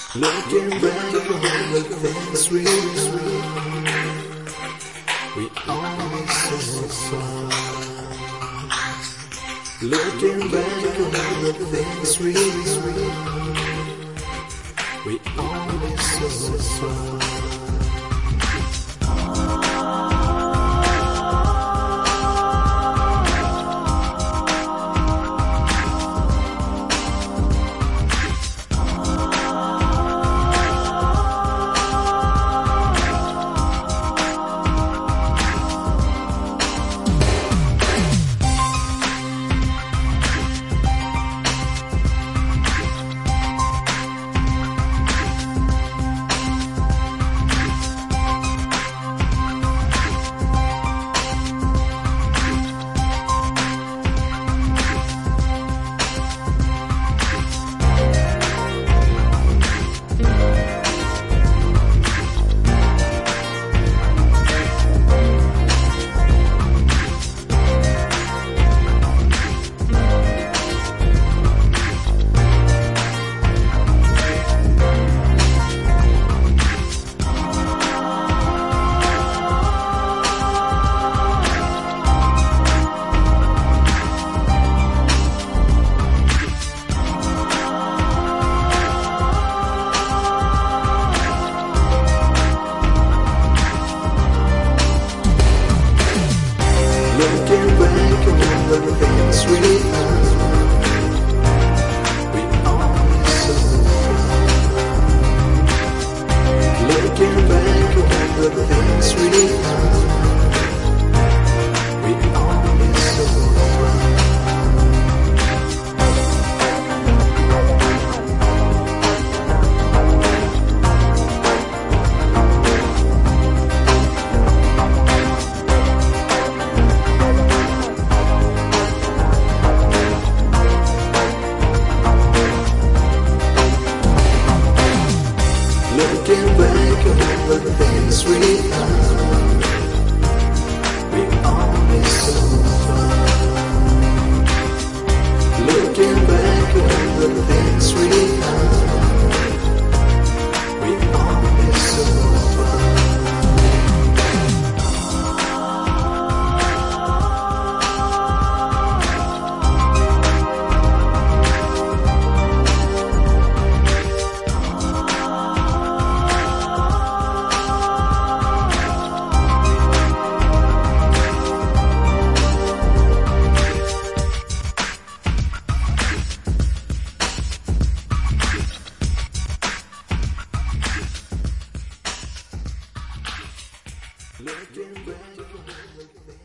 Looking back on the things we always so far. Looking back on the things we always so far. Looking back on the things we always so far. Looking back on the things we always so far. Looking back on the things we always so far. Looking back on the things we always so far. Looking back